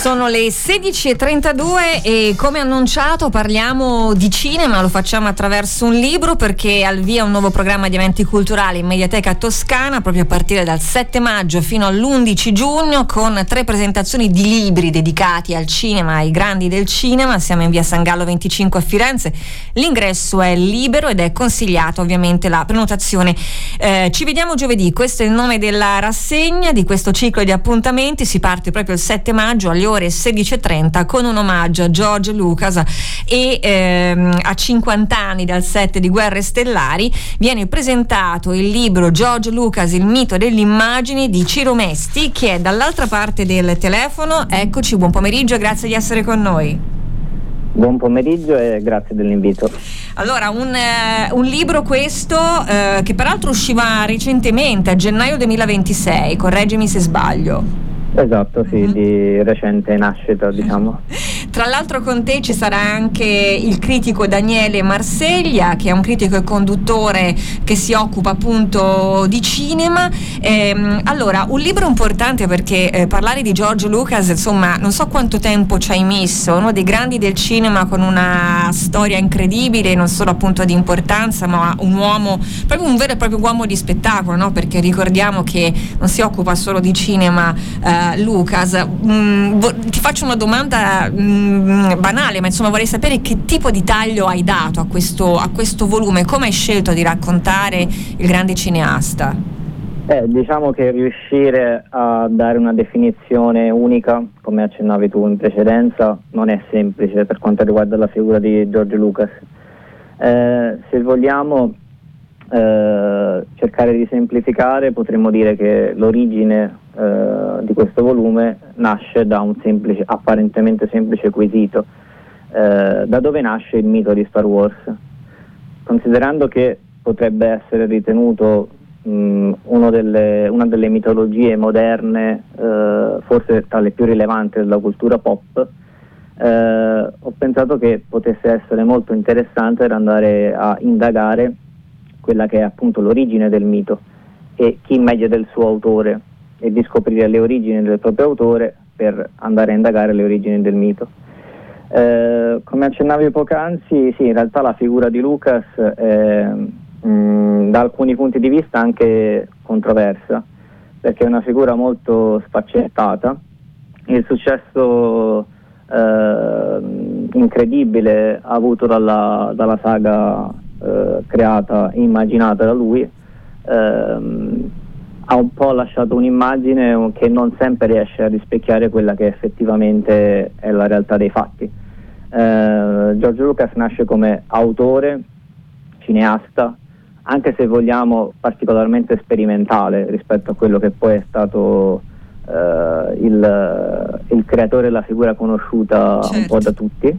Sono le 16:32 e come annunciato parliamo di cinema, lo facciamo attraverso un libro perché è al via un nuovo programma di eventi culturali in Mediateca Toscana proprio a partire dal 7 maggio fino all'11 giugno con 3 presentazioni di libri dedicati al cinema, ai grandi del cinema. Siamo in via San Gallo 25 a Firenze, l'ingresso è libero ed è consigliato ovviamente la prenotazione. Ci vediamo giovedì, questo è il nome della rassegna di questo ciclo di appuntamenti. Si parte proprio il 7 maggio alle ore 16:30 con un omaggio a George Lucas e a 50 anni dal set di Guerre Stellari viene presentato il libro George Lucas, il mito delle immagini di Ciro Mesti, che è dall'altra parte del telefono. Eccoci, buon pomeriggio, grazie di essere con noi. Buon pomeriggio e grazie dell'invito. Allora, un libro questo che peraltro usciva recentemente, a gennaio 2026, correggimi se sbaglio. Esatto, sì, di recente nascita, diciamo. Tra l'altro con te ci sarà anche il critico Daniele Marseglia, che è un critico e conduttore che si occupa appunto di cinema. Allora, un libro importante perché parlare di George Lucas, insomma, non so quanto tempo ci hai messo, uno dei grandi del cinema con una storia incredibile, non solo appunto di importanza, ma un uomo, proprio un vero e proprio uomo di spettacolo, no? Perché ricordiamo che non si occupa solo di cinema Lucas. Ti faccio una domanda banale, ma insomma vorrei sapere che tipo di taglio hai dato a questo volume, come hai scelto di raccontare il grande cineasta? Diciamo che riuscire a dare una definizione unica, come accennavi tu in precedenza, non è semplice per quanto riguarda la figura di George Lucas. Se vogliamo cercare di semplificare, potremmo dire che l'origine di questo volume nasce da un apparentemente semplice quesito: da dove nasce il mito di Star Wars? Considerando che potrebbe essere ritenuto una delle mitologie moderne, forse tra le più rilevanti della cultura pop, ho pensato che potesse essere molto interessante per andare a indagare quella che è appunto l'origine del mito e chi meglio del suo autore, e di scoprire le origini del proprio autore per andare a indagare le origini del mito. Come accennavi poc'anzi, sì, in realtà la figura di Lucas è da alcuni punti di vista anche controversa, perché è una figura molto sfaccettata. Il successo incredibile avuto dalla saga creata e immaginata da lui ha un po' lasciato un'immagine che non sempre riesce a rispecchiare quella che effettivamente è la realtà dei fatti. George Lucas nasce come autore, cineasta, anche se vogliamo particolarmente sperimentale rispetto a quello che poi è stato il creatore della figura conosciuta, certo, un po' da tutti.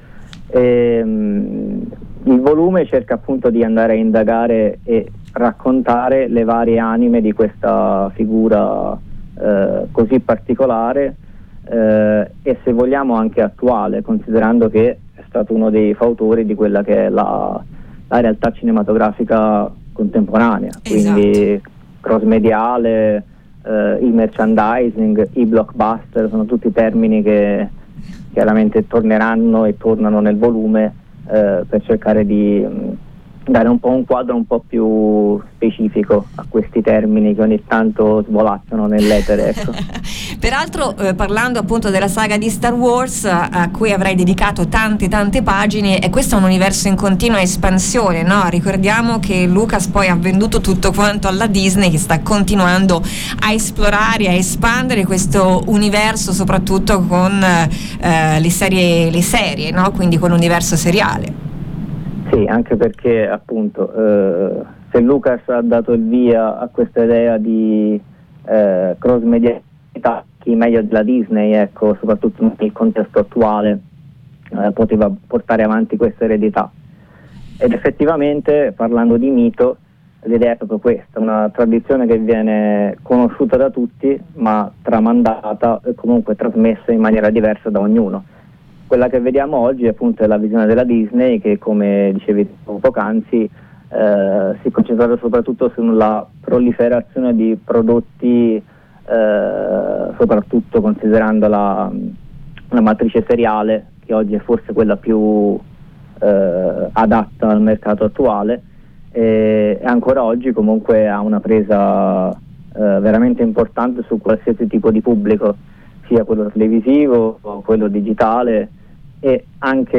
Il volume cerca appunto di andare a indagare e raccontare le varie anime di questa figura così particolare e, se vogliamo, anche attuale, considerando che è stato uno dei fautori di quella che è la realtà cinematografica contemporanea. Esatto. Quindi cross-mediale, il merchandising, i blockbuster, sono tutti termini che chiaramente torneranno e tornano nel volume per cercare di dare un po' un quadro un po' più specifico a questi termini che ogni tanto svolazzano nell'etere, ecco. Peraltro parlando appunto della saga di Star Wars, a cui avrai dedicato tante pagine, e questo è un universo in continua espansione, no? Ricordiamo che Lucas poi ha venduto tutto quanto alla Disney, che sta continuando a esplorare, a espandere questo universo, soprattutto con le serie, no? Quindi con l'universo seriale. Sì, anche perché appunto se Lucas ha dato il via a questa idea di cross-medialità, chi meglio della Disney, ecco, soprattutto nel contesto attuale, poteva portare avanti questa eredità. Ed effettivamente, parlando di mito, l'idea è proprio questa: una tradizione che viene conosciuta da tutti, ma tramandata e comunque trasmessa in maniera diversa da ognuno. Quella che vediamo oggi appunto è la visione della Disney, che, come dicevi poc'anzi, si concentra soprattutto sulla proliferazione di prodotti, soprattutto considerando una matrice seriale che oggi è forse quella più adatta al mercato attuale, e ancora oggi comunque ha una presa veramente importante su qualsiasi tipo di pubblico, sia quello televisivo, quello digitale, e anche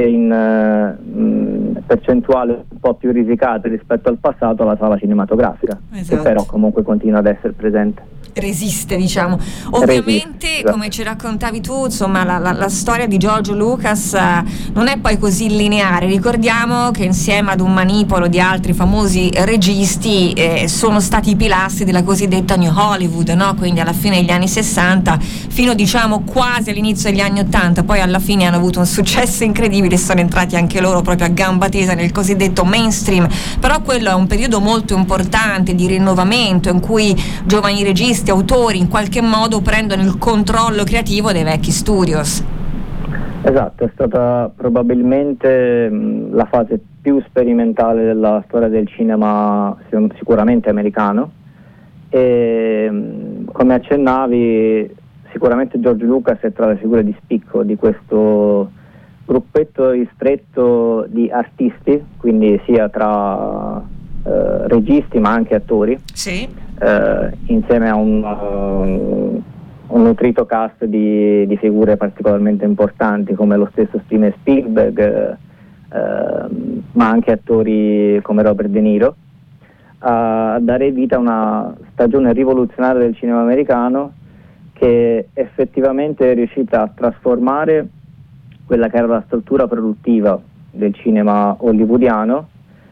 in percentuale un po' più risicate rispetto al passato la sala cinematografica, esatto, che però comunque continua ad essere presente. Resiste, diciamo. Ovviamente, come ci raccontavi tu, insomma, la storia di George Lucas non è poi così lineare. Ricordiamo che insieme ad un manipolo di altri famosi registi sono stati i pilastri della cosiddetta New Hollywood, no? Quindi alla fine degli anni 60 fino, diciamo, quasi all'inizio degli anni 80, poi alla fine hanno avuto un successo incredibile e sono entrati anche loro proprio a gamba tesa nel cosiddetto mainstream. Però quello è un periodo molto importante di rinnovamento in cui giovani registi, autori in qualche modo prendono il controllo creativo dei vecchi studios. Esatto, è stata probabilmente la fase più sperimentale della storia del cinema, sicuramente americano, e come accennavi sicuramente George Lucas è tra le figure di spicco di questo gruppetto ristretto di artisti, quindi sia tra registi ma anche attori, sì, insieme a un nutrito cast di figure particolarmente importanti come lo stesso Steven Spielberg, ma anche attori come Robert De Niro, a dare vita a una stagione rivoluzionaria del cinema americano che effettivamente è riuscita a trasformare quella che era la struttura produttiva del cinema hollywoodiano,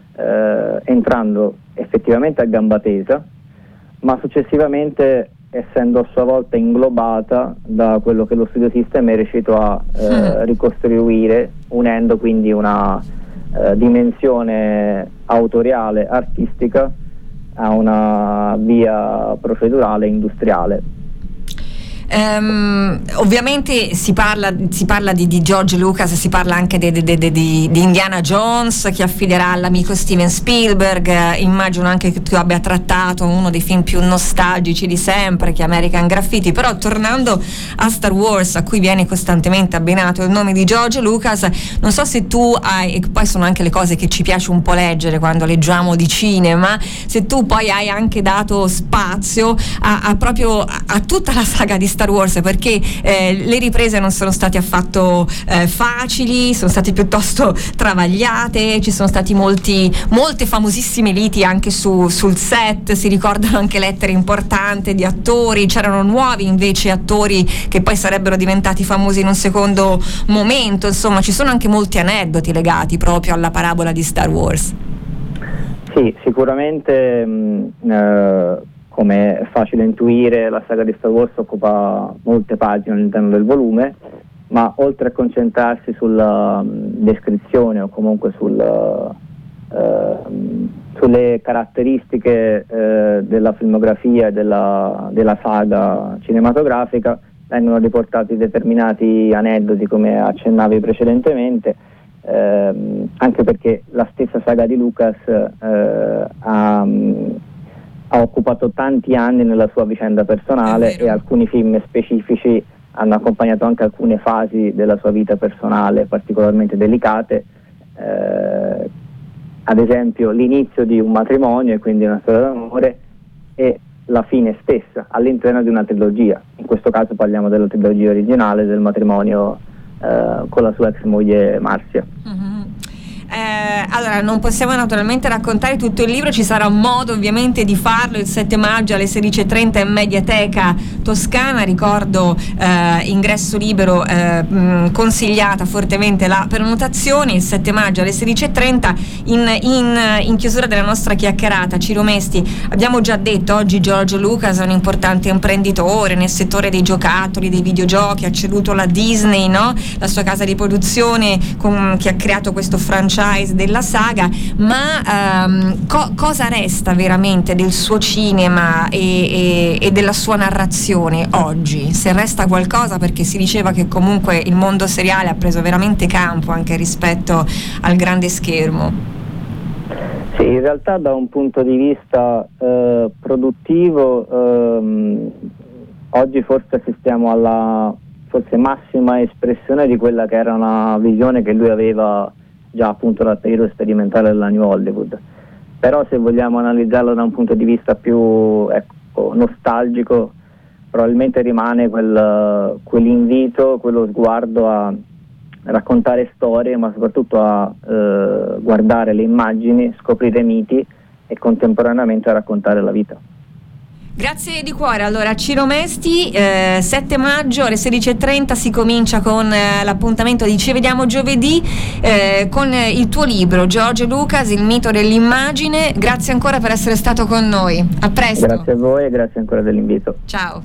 entrando effettivamente a gamba tesa, ma successivamente essendo a sua volta inglobata da quello che lo studio system è riuscito a ricostruire, unendo quindi una dimensione autoriale artistica a una via procedurale industriale. Ovviamente si parla di George Lucas, si parla anche di Indiana Jones, che affiderà all'amico Steven Spielberg. Immagino anche che tu abbia trattato uno dei film più nostalgici di sempre, che è American Graffiti. Però tornando a Star Wars, a cui viene costantemente abbinato il nome di George Lucas, non so se tu hai, e poi sono anche le cose che ci piace un po' leggere quando leggiamo di cinema, se tu poi hai anche dato spazio a tutta la saga di Star Wars, perché le riprese non sono state affatto facili, sono state piuttosto travagliate, ci sono stati molte famosissime liti anche sul set, si ricordano anche lettere importanti di attori, c'erano nuovi invece attori che poi sarebbero diventati famosi in un secondo momento, insomma ci sono anche molti aneddoti legati proprio alla parabola di Star Wars. Sì, sicuramente come è facile intuire, la saga di Star Wars occupa molte pagine all'interno del volume, ma oltre a concentrarsi sulla descrizione o comunque sulle caratteristiche della filmografia e della saga cinematografica, vengono riportati determinati aneddoti, come accennavi precedentemente, anche perché la stessa saga di Lucas ha occupato tanti anni nella sua vicenda personale, e alcuni film specifici hanno accompagnato anche alcune fasi della sua vita personale particolarmente delicate, ad esempio l'inizio di un matrimonio e quindi una storia d'amore, e la fine stessa all'interno di una trilogia. In questo caso parliamo della trilogia originale del matrimonio con la sua ex moglie Marcia. Mm-hmm. Allora, non possiamo naturalmente raccontare tutto il libro, ci sarà modo ovviamente di farlo il 7 maggio alle 16:30 in Mediateca Toscana. Ricordo ingresso libero, consigliata fortemente la prenotazione. Il 7 maggio alle 16:30 in chiusura della nostra chiacchierata. Ciro Mesti, abbiamo già detto oggi George Lucas è un importante imprenditore nel settore dei giocattoli, dei videogiochi, ha ceduto la Disney, no? La sua casa di produzione che ha creato questo franchise della saga, ma cosa resta veramente del suo cinema e della sua narrazione oggi? Se resta qualcosa, perché si diceva che comunque il mondo seriale ha preso veramente campo anche rispetto al grande schermo. Sì, in realtà da un punto di vista produttivo oggi forse assistiamo alla forse massima espressione di quella che era una visione che lui aveva già appunto dal periodo sperimentale della New Hollywood. Però se vogliamo analizzarlo da un punto di vista più nostalgico, probabilmente rimane quell'invito, quello sguardo a raccontare storie, ma soprattutto a guardare le immagini, scoprire miti e contemporaneamente a raccontare la vita. Grazie di cuore. Allora, Ciro Mesti, 7 maggio alle 16:30 si comincia con l'appuntamento di Ci vediamo giovedì con il tuo libro George Lucas, il mito dell'immagine. Grazie ancora per essere stato con noi. A presto. Grazie a voi e grazie ancora dell'invito. Ciao.